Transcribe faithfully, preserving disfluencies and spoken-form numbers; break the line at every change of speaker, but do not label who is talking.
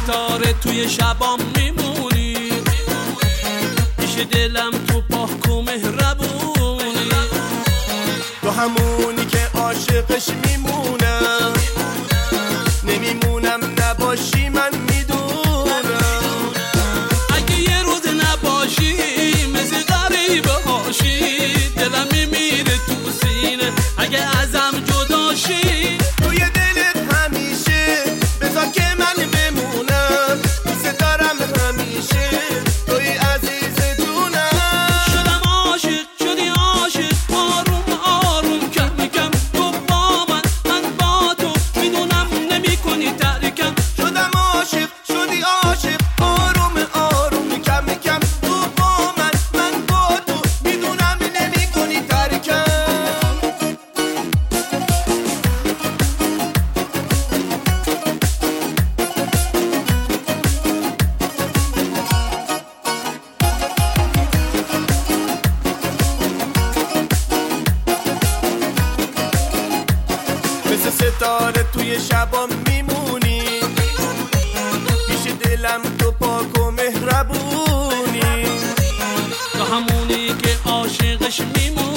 ستاره توی شبام میمونی، پیش دلم تو پاک و مهربونی،
تو همونی که عاشقش میمونم، نمیمونم نباشی من میدونم.
اگه یه روز نباشی مثل غریبه هاشی، دلم میمیره تو سینه اگه ازم جداشی.
توی دلت همیشه بذار که من بمونم، دوست دارم همیشه توی عزیز جونم.
شدم عاشق شدی عاشق، آروم آروم کم کم تو با من، من با تو میدونم نمی کنی ترکم.
شدم عاشق شدی عاشق، آروم آروم کم کم تو با من، من با تو میدونم نمی کنی ترکم. مثل ستاره توی شبام میمونی، پیش دلم تو پاک و مهربونی،
تو همونی که عاشقش میمونی،